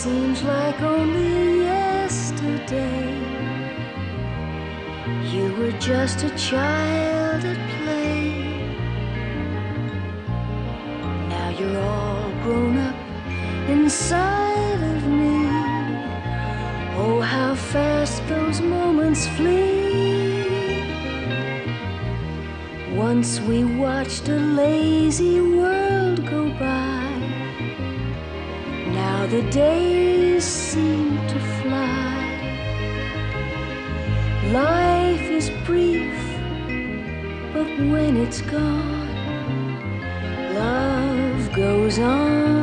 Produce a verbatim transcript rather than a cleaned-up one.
seems like only yesterday you were just a child at play. Now you're all grown up inside of me. Oh, how fast those moments flee. Once we watched a lazy world go by. Now the days seem to fly. Life is brief, but when it's gone, love goes on.